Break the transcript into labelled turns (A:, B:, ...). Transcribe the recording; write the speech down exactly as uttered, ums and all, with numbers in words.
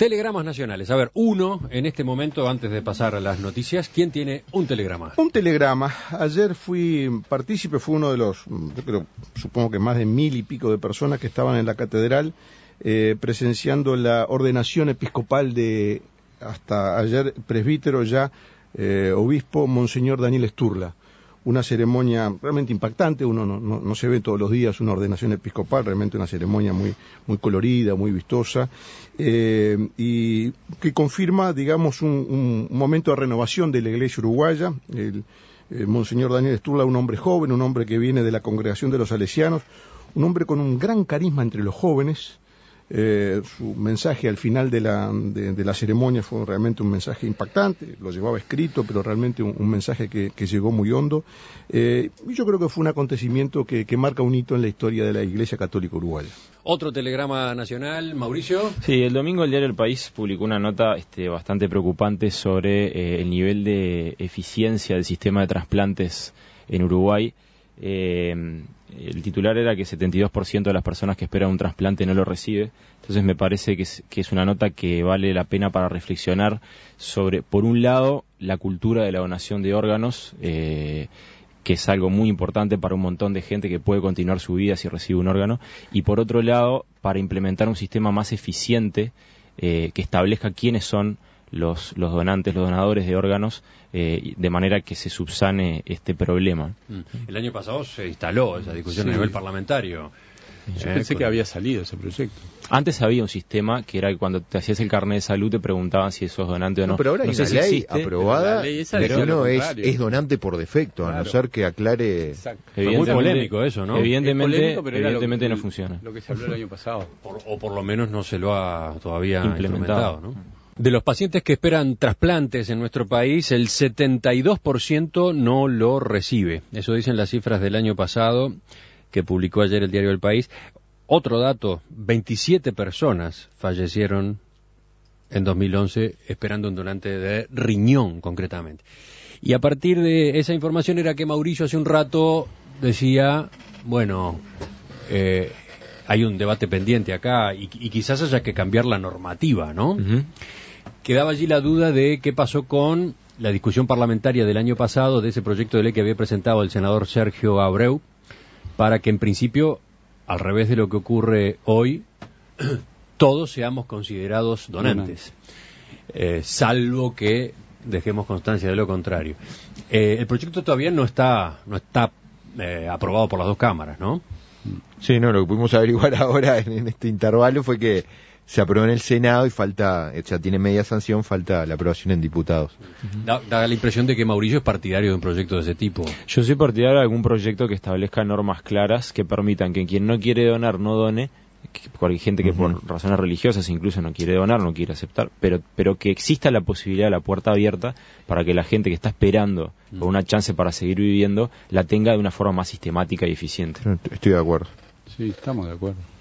A: Telegramas nacionales. A ver, uno en este momento, antes de pasar a las noticias, ¿quién tiene un telegrama?
B: Un telegrama. Ayer fui partícipe, fue uno de los, yo creo, supongo que más de mil y pico de personas que estaban en la catedral eh, presenciando la ordenación episcopal de, hasta ayer, presbítero ya, eh, obispo, Monseñor Daniel Sturla. Una ceremonia realmente impactante, uno no, no, no se ve todos los días una ordenación episcopal, realmente una ceremonia muy, muy colorida, muy vistosa, eh, y que confirma, digamos, un, un momento de renovación de la Iglesia uruguaya. El, el Monseñor Daniel Sturla, un hombre joven, un hombre que viene de la congregación de los salesianos, un hombre con un gran carisma entre los jóvenes. Eh, su mensaje al final de la, de, de la ceremonia fue realmente un mensaje impactante, lo llevaba escrito, pero realmente un, un mensaje que, que llegó muy hondo, eh, y yo creo que fue un acontecimiento que, que marca un hito en la historia de la Iglesia Católica Uruguaya.
A: Otro telegrama nacional, Mauricio.
C: Sí, el domingo el diario El País publicó una nota este, bastante preocupante sobre eh, el nivel de eficiencia del sistema de trasplantes en Uruguay. Eh, el titular era que setenta y dos por ciento de las personas que esperan un trasplante no lo recibe. Entonces me parece que es, que es una nota que vale la pena para reflexionar sobre, por un lado, la cultura de la donación de órganos, eh, que es algo muy importante para un montón de gente que puede continuar su vida si recibe un órgano, y por otro lado, para implementar un sistema más eficiente eh, que establezca quiénes son los, los donantes, los donadores de órganos, eh, de manera que se subsane este problema.
A: El año pasado se instaló esa discusión sí. a nivel parlamentario.
D: Yo
A: eh,
D: pensé
A: con...
D: que había salido ese proyecto.
C: Antes había un sistema que era que cuando te hacías el carnet de salud te preguntaban si sos donante o no.
E: No, pero ahora
C: no
E: hay
C: sé
E: una
C: si
E: ley
C: existe,
E: aprobada
D: la ley esa
E: de que
D: decía
E: uno
D: lo
E: es,
D: contrario.
E: es donante por defecto,
D: Claro.
E: a no ser que aclare...
D: Exacto.
A: Fue muy polémico eso, ¿no?
C: Evidentemente,
D: polémico, pero era
C: evidentemente
D: lo que,
C: no funciona.
D: Lo que se habló el año pasado.
A: Por, o por lo menos no se lo ha todavía
C: implementado,
A: implementado, ¿no? De los pacientes que esperan trasplantes en nuestro país, el setenta y dos por ciento no lo recibe. Eso dicen las cifras del año pasado que publicó ayer el diario El País. Otro dato, veintisiete personas fallecieron en dos mil once esperando un donante de riñón, concretamente. Y a partir de esa información era que Mauricio hace un rato decía, bueno, eh, hay un debate pendiente acá y, y quizás haya que cambiar la normativa, ¿no?
C: Uh-huh.
A: Quedaba allí la duda de qué pasó con la discusión parlamentaria del año pasado de ese proyecto de ley que había presentado el senador Sergio Abreu, para que en principio, al revés de lo que ocurre hoy, todos seamos considerados donantes, eh, salvo que dejemos constancia de lo contrario. Eh, el proyecto todavía no está, no está eh, aprobado por las dos cámaras, ¿no?
E: Sí, no, lo que pudimos averiguar ahora en, en este intervalo fue que se aprobó en el Senado y falta, o sea, tiene media sanción, falta la aprobación en diputados.
A: Da, da la impresión de que Mauricio es partidario de un proyecto de ese tipo.
C: Yo soy partidario de algún proyecto que establezca normas claras que permitan que quien no quiere donar no done, porque hay gente que uh-huh. por razones religiosas incluso no quiere donar, no quiere aceptar, pero pero que exista la posibilidad, la puerta abierta, para que la gente que está esperando uh-huh. por una chance para seguir viviendo, la tenga de una forma más sistemática y eficiente.
E: Estoy de acuerdo.
D: Sí, estamos de acuerdo.